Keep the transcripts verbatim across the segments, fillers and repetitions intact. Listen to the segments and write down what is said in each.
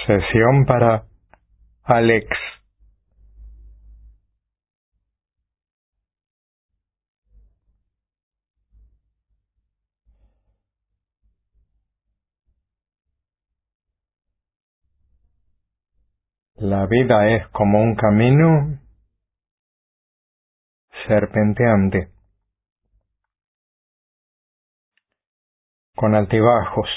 Sesión para Alex. La vida es como un camino serpenteante, con altibajos,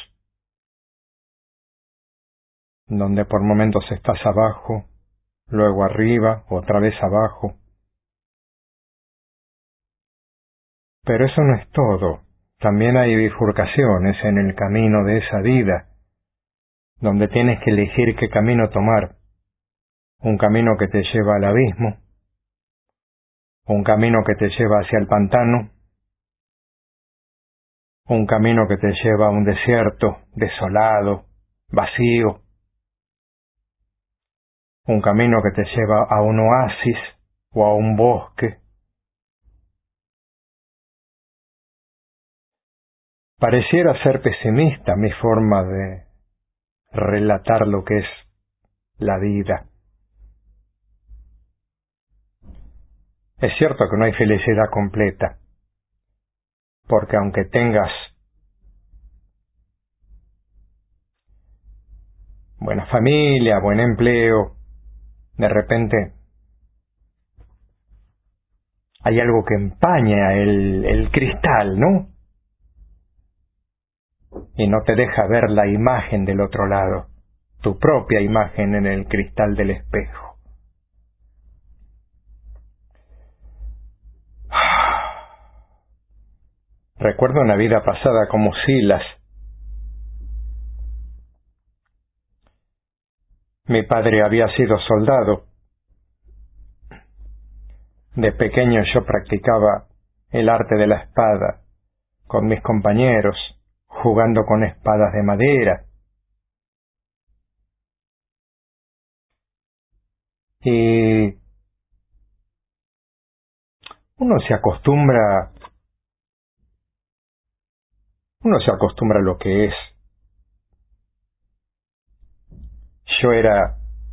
donde por momentos estás abajo, luego arriba, otra vez abajo. Pero eso no es todo. También hay bifurcaciones en el camino de esa vida, donde tienes que elegir qué camino tomar. Un camino que te lleva al abismo, un camino que te lleva hacia el pantano, un camino que te lleva a un desierto desolado, vacío, un camino que te lleva a un oasis o a un bosque. Pareciera ser pesimista mi forma de relatar lo que es la vida. Es cierto que no hay felicidad completa, porque aunque tengas buena familia, buen empleo, de repente hay algo que empaña el, el cristal, ¿no? Y no te deja ver la imagen del otro lado, tu propia imagen en el cristal del espejo. Recuerdo una vida pasada como Silas. Mi padre había sido soldado. De pequeño yo practicaba el arte de la espada con mis compañeros, jugando con espadas de madera. Y uno se acostumbra, uno se acostumbra a lo que es. Yo era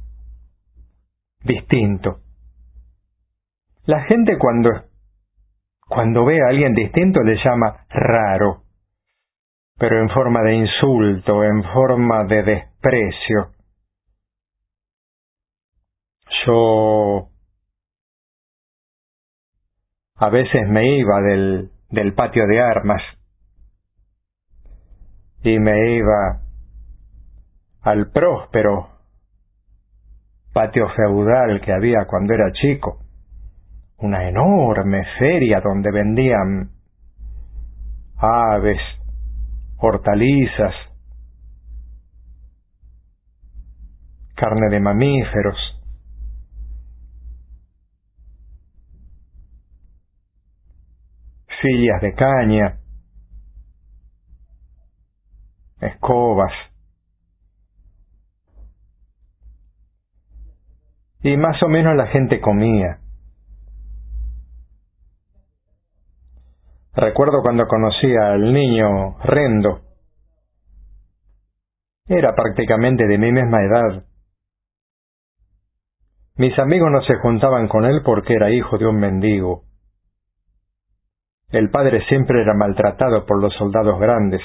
distinto. La gente cuando, cuando ve a alguien distinto le llama raro, pero en forma de insulto, en forma de desprecio. Yo a veces me iba del, del patio de armas y me iba al próspero patio feudal que había cuando era chico, una enorme feria donde vendían aves, hortalizas, carne de mamíferos. Sillas de caña, escobas. Y más o menos la gente comía. Recuerdo cuando conocí al niño Rendo. Era prácticamente de mi misma edad. Mis amigos no se juntaban con él porque era hijo de un mendigo. El padre siempre era maltratado por los soldados grandes.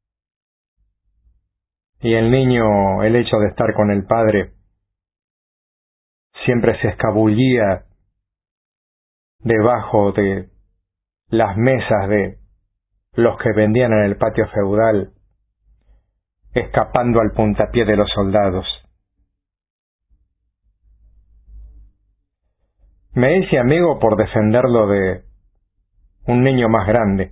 Y el niño, el hecho de estar con el padre, siempre se escabullía debajo de las mesas de los que vendían en el patio feudal, escapando al puntapié de los soldados. Me hice amigo por defenderlo de un niño más grande.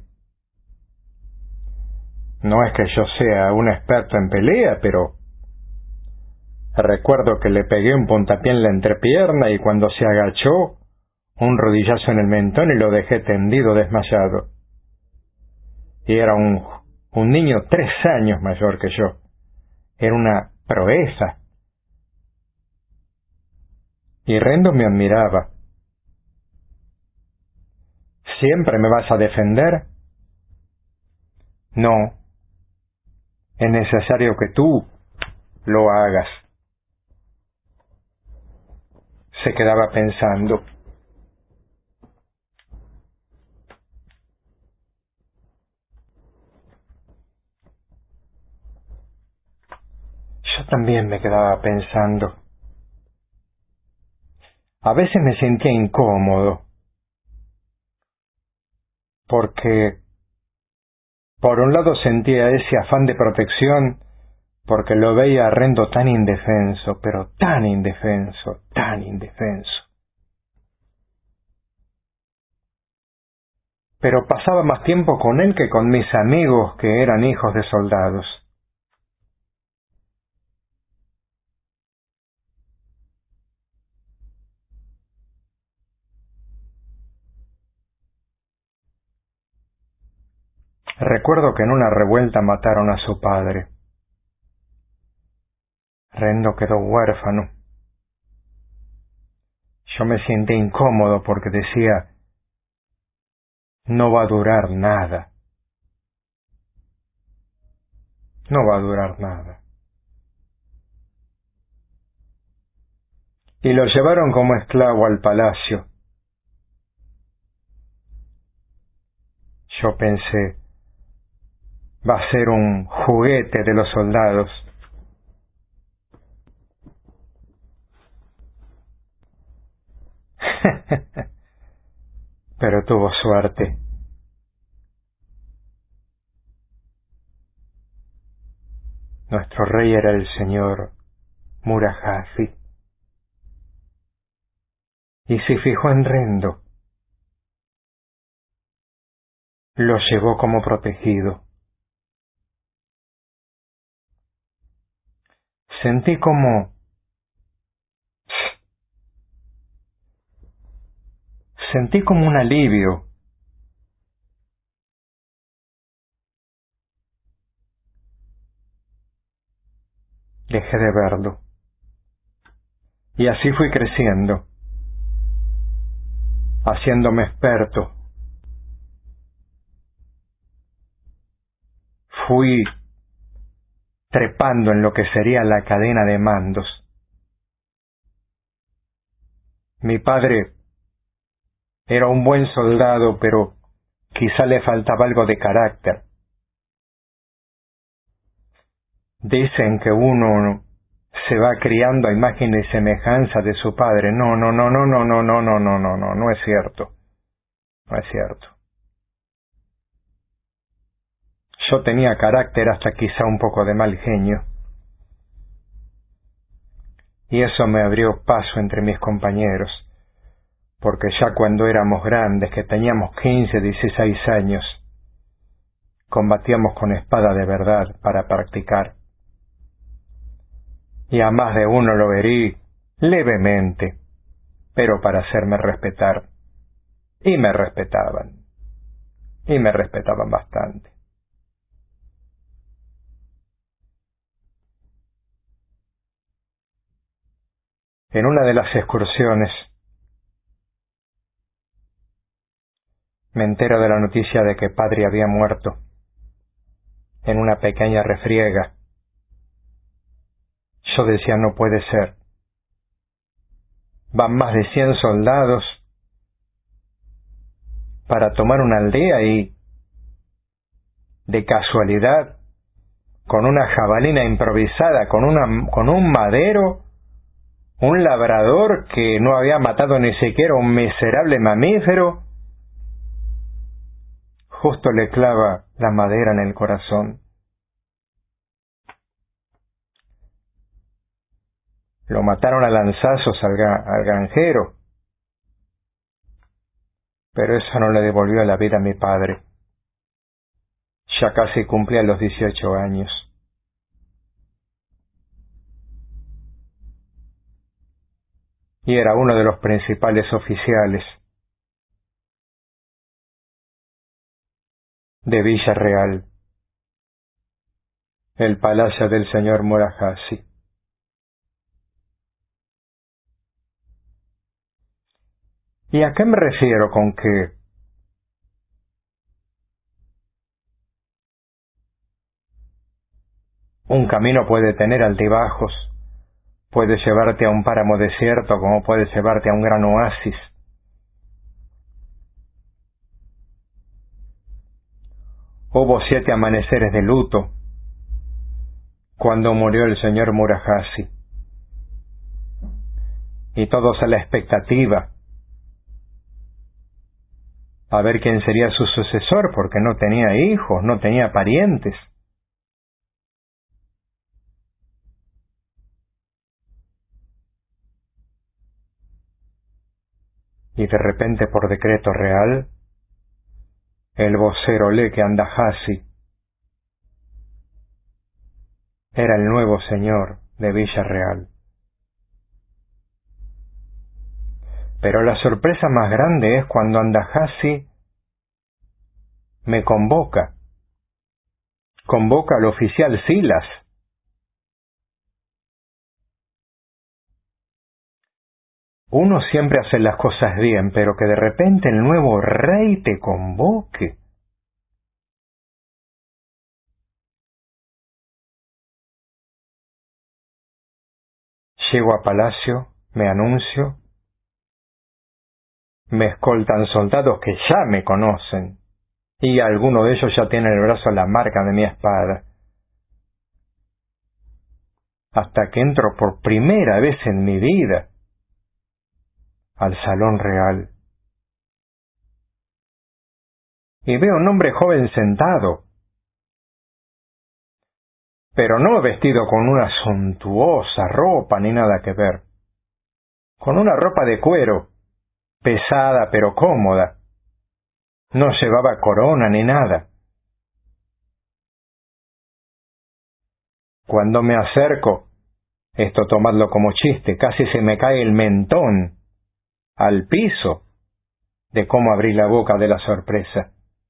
No es que yo sea un experto en pelea, pero recuerdo que le pegué un puntapié en la entrepierna y cuando se agachó, un rodillazo en el mentón y lo dejé tendido desmayado. Y era un, un niño tres años mayor que yo. Era una proeza. Y Rendo me admiraba. ¿Siempre me vas a defender? No. Es necesario que tú lo hagas. se quedaba pensando. Yo también me quedaba pensando. A veces me sentía incómodo, porque por un lado sentía ese afán de protección, porque lo veía a Rendo tan indefenso, pero tan indefenso, tan indefenso. Pero pasaba más tiempo con él que con mis amigos que eran hijos de soldados. Recuerdo que en una revuelta mataron a su padre. Rendo quedó huérfano. Yo me sentí incómodo porque decía, no va a durar nada. No va a durar nada. Y lo llevaron como esclavo al palacio. Yo pensé, va a ser un juguete de los soldados. Pero tuvo suerte. Nuestro rey era el señor Murahasi. Y se fijó en Rendo. Lo llevó como protegido. Sentí como... Sentí como un alivio. Dejé de verlo. Y así fui creciendo, haciéndome experto. Fui trepando en lo que sería la cadena de mandos. Mi padre era un buen soldado, pero quizá le faltaba algo de carácter. Dicen que uno se va criando a imagen y semejanza de su padre. No, no, no, no, no, no, no, no, no, no, no, no es cierto. No es cierto. Yo tenía carácter hasta quizá un poco de mal genio. Y eso me abrió paso entre mis compañeros, porque ya cuando éramos grandes, que teníamos quince, dieciséis años, combatíamos con espada de verdad para practicar. Y a más de uno lo herí levemente, pero para hacerme respetar. Y me respetaban. Y me respetaban bastante. En una de las excursiones me entero de la noticia de que padre había muerto en una pequeña refriega. Yo decía, no puede ser. Van más de cien soldados para tomar una aldea y, de casualidad, con una jabalina improvisada, con, una, con un madero, un labrador que no había matado ni siquiera un miserable mamífero, justo le clava la madera en el corazón. Lo mataron a lanzazos al, al granjero, pero eso no le devolvió la vida a mi padre. Ya casi cumplía los dieciocho años. Y era uno de los principales oficiales de Villa Real, el palacio del señor Murahasi. ¿Y a qué me refiero con que un camino puede tener altibajos? Puede llevarte a un páramo desierto como puede llevarte a un gran oasis. Hubo siete amaneceres de luto cuando murió el señor Murahasi, y todos a la expectativa a ver quién sería su sucesor, porque no tenía hijos, no tenía parientes. Y de repente, por decreto real, el vocero Leke Andahasi era el nuevo señor de Villa Real. Pero la sorpresa más grande es cuando Andahasi me convoca, convoca al oficial Silas. Uno siempre hace las cosas bien, pero que de repente el nuevo rey te convoque. Llego a palacio, me anuncio, me escoltan soldados que ya me conocen, y alguno de ellos ya tiene en el brazo la marca de mi espada. Hasta que entro por primera vez en mi vida al salón real. Y veo un hombre joven sentado, pero no vestido con una suntuosa ropa ni nada que ver, con una ropa de cuero, pesada pero cómoda. No llevaba corona ni nada. Cuando me acerco, esto tomadlo como chiste, casi se me cae el mentón al piso de cómo abrí la boca de la sorpresa.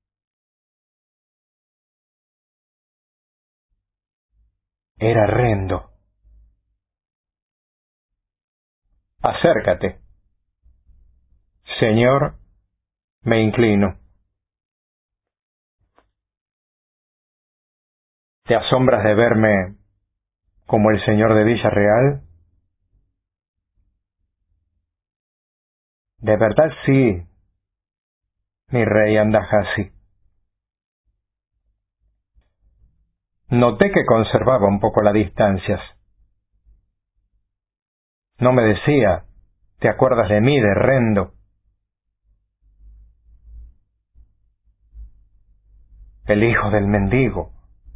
Era Rendo. Acércate. Señor, me inclino. ¿Te asombras de verme como el señor de Villa Real? De verdad sí, mi rey Andahasi. Noté que conservaba un poco las distancias. No me decía, ¿te acuerdas de mí, de Rendo? El hijo del mendigo.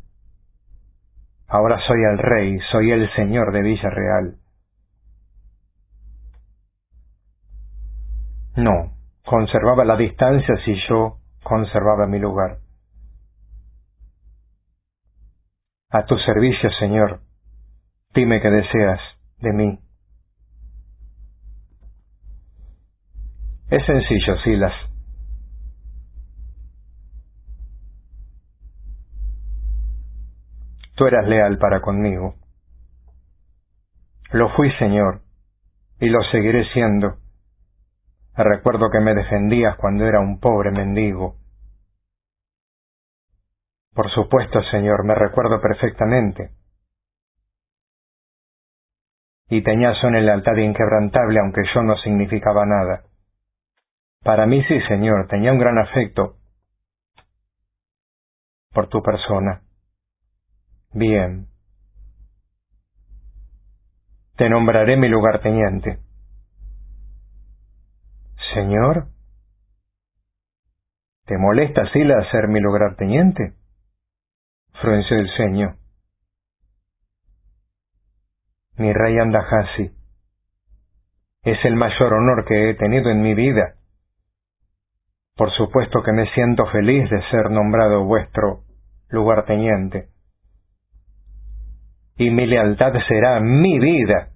Ahora soy el rey, soy el señor de Villa Real. No, conservaba las distancias y yo conservaba mi lugar. A tu servicio, señor. Dime qué deseas de mí. Es sencillo, Silas. Tú eras leal para conmigo. Lo fui, señor, y lo seguiré siendo. Recuerdo que me defendías cuando era un pobre mendigo. Por supuesto, señor, me recuerdo perfectamente. Y tenías una lealtad inquebrantable, aunque yo no significaba nada. Para mí sí, señor, tenía un gran afecto por tu persona. Bien. Te nombraré mi lugarteniente. ¿Señor? ¿Te molesta, Silas, ser mi lugarteniente? Frunció el ceño. Mi rey Andahasi, es el mayor honor que he tenido en mi vida. Por supuesto que me siento feliz de ser nombrado vuestro lugarteniente. Y mi lealtad será mi vida.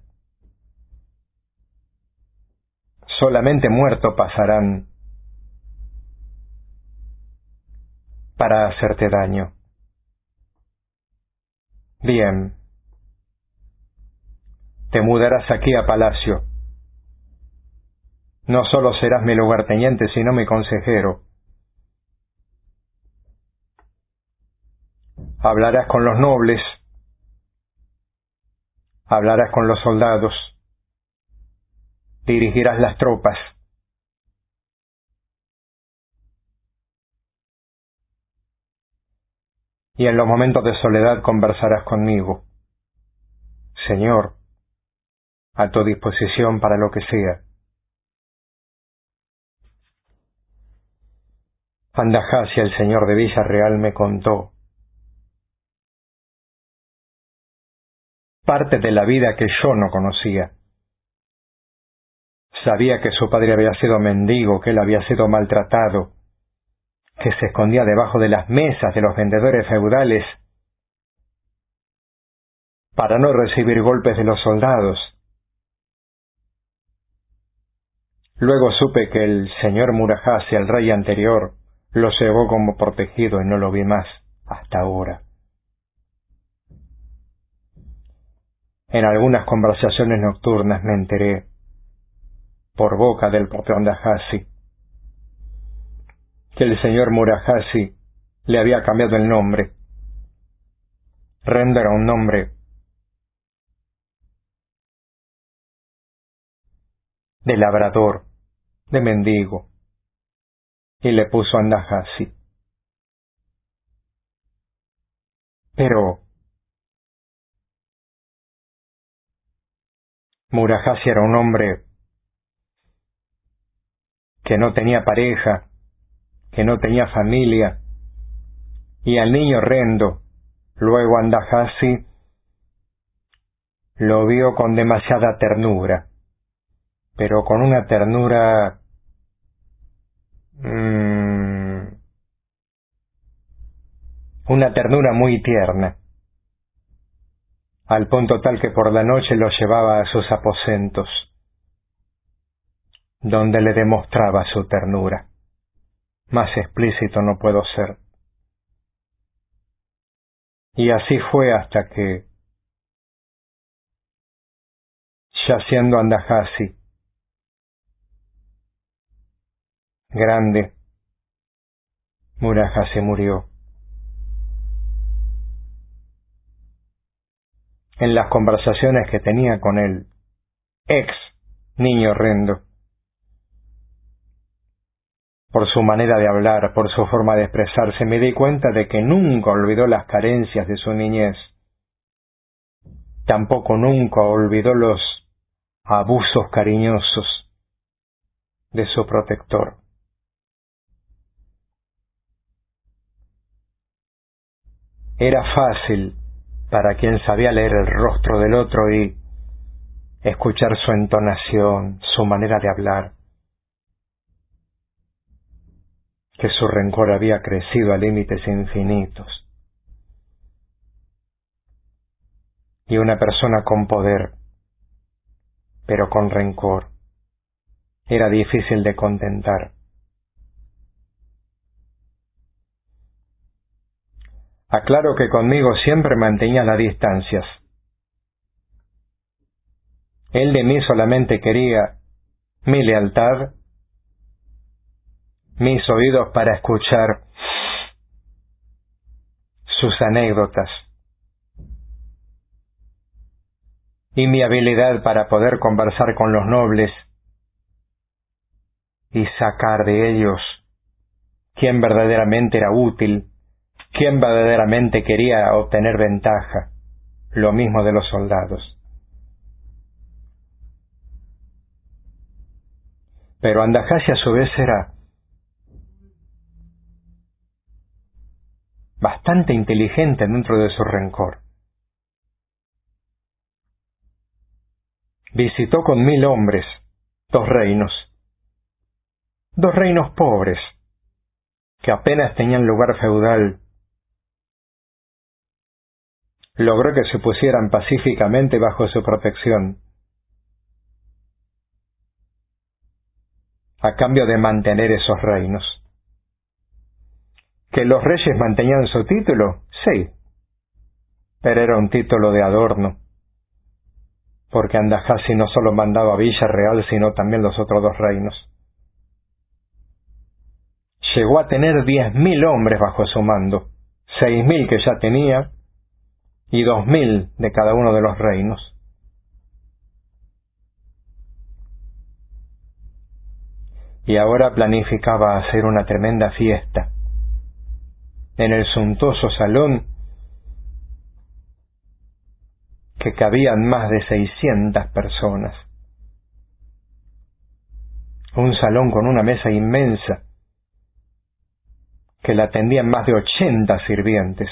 Solamente muerto pasarán para hacerte daño. Bien. Te mudarás aquí a palacio. No solo serás mi lugarteniente, sino mi consejero. Hablarás con los nobles, Hablarás con los soldados, dirigirás las tropas. Y en los momentos de soledad conversarás conmigo. Señor, a tu disposición para lo que sea. Andajasia, el señor de Villarreal, me contó parte de la vida que yo no conocía. Sabía que su padre había sido mendigo, que él había sido maltratado, que se escondía debajo de las mesas de los vendedores feudales para no recibir golpes de los soldados. Luego supe que el señor Murajasi, el rey anterior, lo llevó como protegido y no lo vi más hasta ahora. En algunas conversaciones nocturnas me enteré, por boca del propio Andajasi, que el señor Murajasi le había cambiado el nombre. Rendo era un nombre de labrador, de mendigo, y le puso Andajasi. Pero Murajasi era un hombre que no tenía pareja, que no tenía familia, y al niño Rendo, luego Andajasi, lo vio con demasiada ternura, pero con una ternura mmm, una ternura muy tierna, al punto tal que por la noche lo llevaba a sus aposentos, donde le demostraba su ternura. Más explícito no puedo ser. Y así fue hasta que, ya siendo Andajasi grande, Murajasi murió. En las conversaciones que tenía con el ex niño Rendo, por su manera de hablar, por su forma de expresarse, me di cuenta de que nunca olvidó las carencias de su niñez. Tampoco nunca olvidó los abusos cariñosos de su protector. Era fácil para quien sabía leer el rostro del otro y escuchar su entonación, su manera de hablar, que su rencor había crecido a límites infinitos. Y una persona con poder, pero con rencor, era difícil de contentar. Aclaro que conmigo siempre mantenía las distancias. Él de mí solamente quería mi lealtad, mis oídos para escuchar sus anécdotas y mi habilidad para poder conversar con los nobles y sacar de ellos quién verdaderamente era útil, quién verdaderamente quería obtener ventaja, lo mismo de los soldados. Pero Andajasi a su vez era bastante inteligente dentro de su rencor. Visitó con mil hombres dos reinos, dos reinos pobres, que apenas tenían lugar feudal. Logró que se pusieran pacíficamente bajo su protección, a cambio de mantener esos reinos. ¿Que los reyes mantenían su título? Sí, pero era un título de adorno, porque Andajasi no solo mandaba a Villarreal, sino también los otros dos reinos. Llegó a tener diez mil hombres bajo su mando, seis mil que ya tenía, y dos mil de cada uno de los reinos. y ahora planificaba hacer una tremenda fiesta en el suntuoso salón que cabían más de seiscientas personas. Un salón con una mesa inmensa que la atendían más de ochenta sirvientes,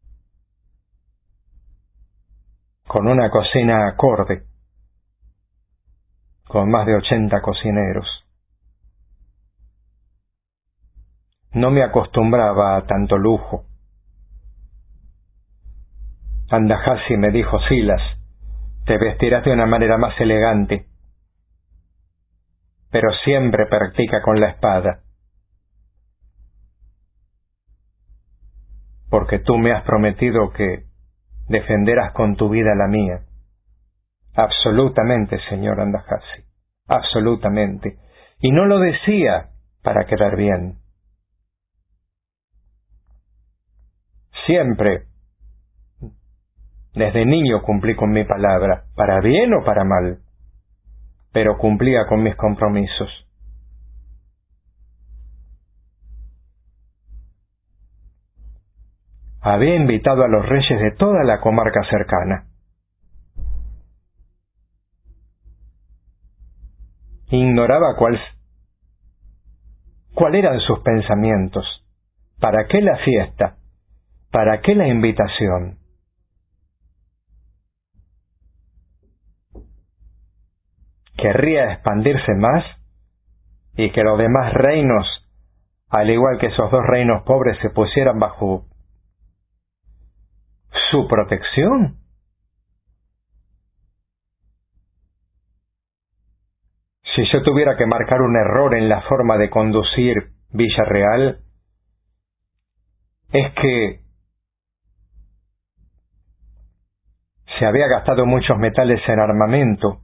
con una cocina acorde, con más de ochenta cocineros. No me acostumbraba a tanto lujo. Andahasi me dijo: Silas, te vestirás de una manera más elegante, pero siempre practica con la espada, porque tú me has prometido que defenderás con tu vida la mía. Absolutamente, señor Andahasi, absolutamente. Y no lo decía para quedar bien. Siempre, desde niño, cumplí con mi palabra, para bien o para mal, pero cumplía con mis compromisos. Había invitado a los reyes de toda la comarca cercana. Ignoraba cuál, cuál eran sus pensamientos. ¿Para qué la fiesta? ¿Para qué la invitación? ¿Querría expandirse más y que los demás reinos, al igual que esos dos reinos pobres, se pusieran bajo su protección? Si yo tuviera que marcar un error en la forma de conducir Villarreal, es que se había gastado muchos metales en armamento,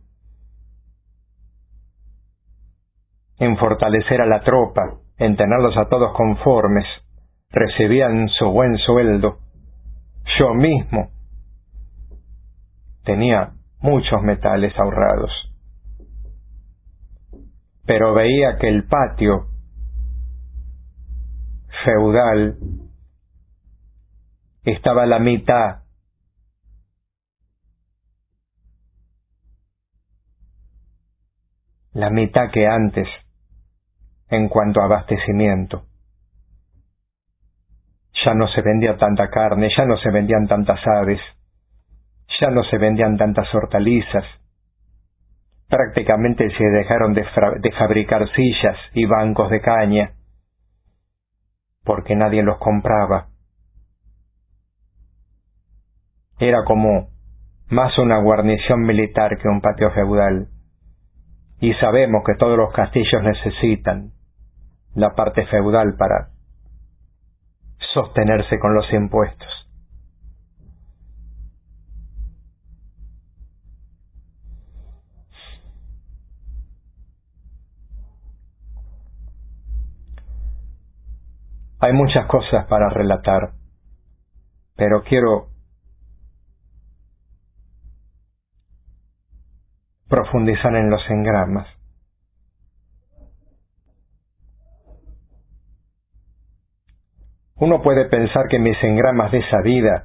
en fortalecer a la tropa, en tenerlos a todos conformes, recibían su buen sueldo. Yo mismo tenía muchos metales ahorrados, pero veía que el patio feudal estaba a la mitad la mitad que antes en cuanto a abastecimiento. Ya no se vendía tanta carne, ya no se vendían tantas aves, ya no se vendían tantas hortalizas. Prácticamente se dejaron de, de fabricar sillas y bancos de caña, porque nadie los compraba. Era como más una guarnición militar que un patio feudal. Y sabemos que todos los castillos necesitan la parte feudal para sostenerse con los impuestos. Hay muchas cosas para relatar, pero quiero profundizar en los engramas. Uno puede pensar que mis engramas de esa vida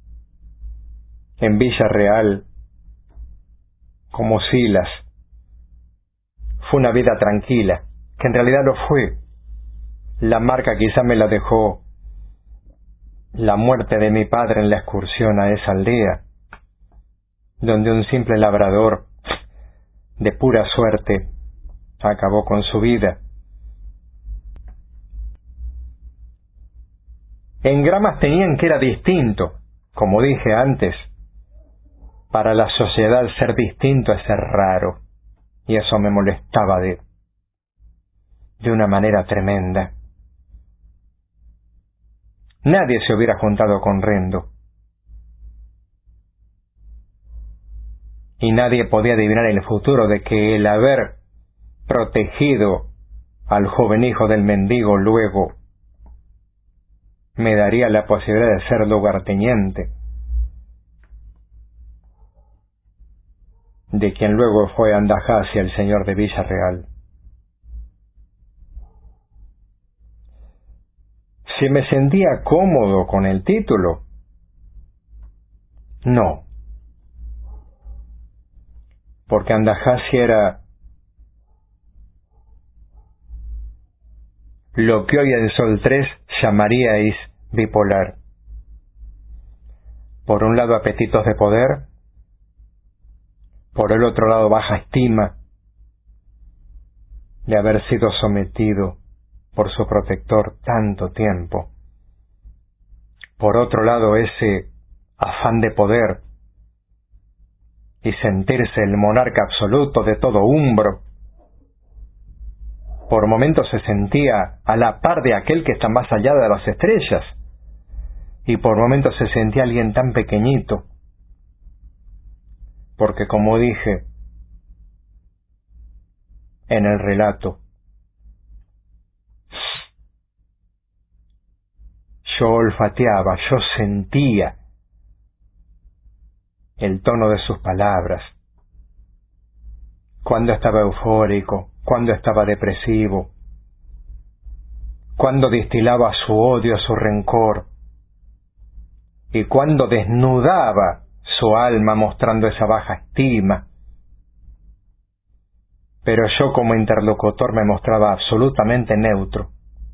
en Villarreal, como Silas, fue una vida tranquila, que en realidad lo fue. La marca quizá me la dejó la muerte de mi padre en la excursión a esa aldea, donde un simple labrador de pura suerte acabó con su vida. Engramas tenían que era distinto, como dije antes. Para la sociedad ser distinto es ser raro, y eso me molestaba de, de una manera tremenda. Nadie se hubiera juntado con Rendo, y nadie podía adivinar el futuro de que el haber protegido al joven hijo del mendigo luego me daría la posibilidad de ser lugarteniente, de quien luego fue Andahasi, el señor de Villarreal. Si me sentía cómodo con el título, no. Porque Andajasi era lo que hoy en Sol tres llamaríais bipolar. Por un lado apetitos de poder, por el otro lado baja estima de haber sido sometido por su protector tanto tiempo. Por otro lado ese afán de poder y sentirse el monarca absoluto de todo Umbro. Por momentos se sentía a la par de aquel que está más allá de las estrellas, y por momentos se sentía alguien tan pequeñito, porque como dije en el relato, yo olfateaba, yo sentía el tono de sus palabras, cuando estaba eufórico, cuando estaba depresivo, cuando destilaba su odio, su rencor, y cuando desnudaba su alma mostrando esa baja estima. Pero yo como interlocutor me mostraba absolutamente neutro.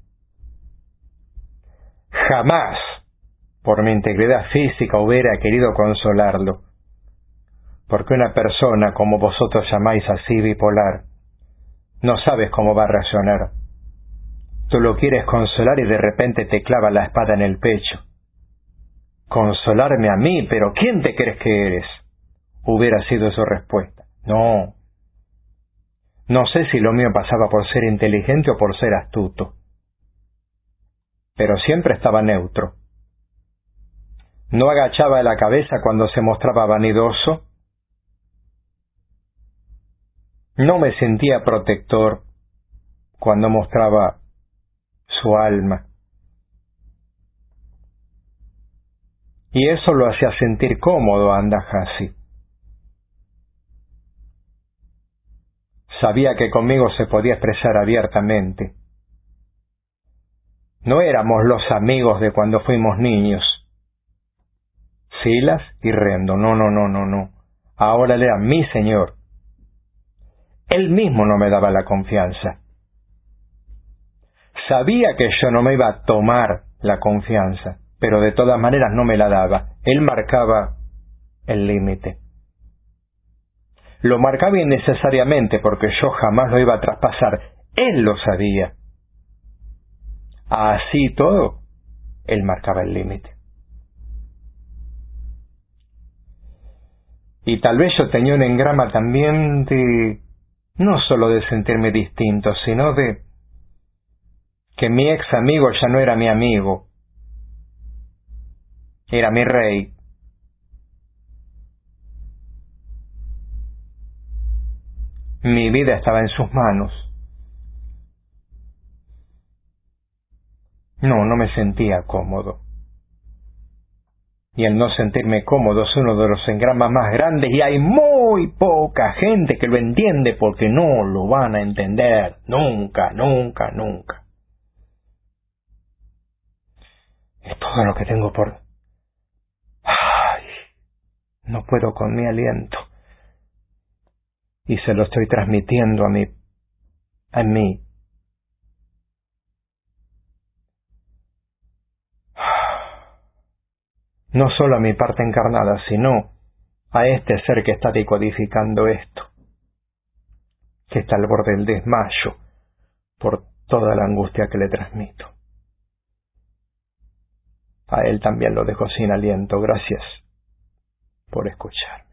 Jamás, por mi integridad física, hubiera querido consolarlo, porque una persona, como vosotros llamáis así, bipolar, no sabes cómo va a reaccionar. Tú lo quieres consolar y de repente te clava la espada en el pecho. Consolarme a mí, pero ¿quién te crees que eres? Hubiera sido su respuesta. No. No sé si lo mío pasaba por ser inteligente o por ser astuto. Pero siempre estaba neutro. No agachaba la cabeza cuando se mostraba vanidoso. No me sentía protector cuando mostraba su alma. Y eso lo hacía sentir cómodo a Andajasi. Sabía que conmigo se podía expresar abiertamente. No éramos los amigos de cuando fuimos niños. Silas y Rendo, no, no, no, no, no. Ahora él era mi señor. Él mismo no me daba la confianza. Sabía que yo no me iba a tomar la confianza, pero de todas maneras no me la daba. Él marcaba el límite. Lo marcaba innecesariamente porque yo jamás lo iba a traspasar. Él lo sabía. Así todo, él marcaba el límite. Y tal vez yo tenía un engrama también de, no solo de sentirme distinto, sino de que mi ex amigo ya no era mi amigo, era mi rey. Mi vida estaba en sus manos. No, no me sentía cómodo. Y el no sentirme cómodo es uno de los engramas más grandes y hay muy poca gente que lo entiende porque no lo van a entender. Nunca, nunca, nunca. Es todo lo que tengo por... Ay, no puedo con mi aliento. Y se lo estoy transmitiendo a mi... a mí. No solo a mi parte encarnada, sino a este ser que está decodificando esto, que está al borde del desmayo por toda la angustia que le transmito. A él también lo dejo sin aliento. Gracias por escuchar.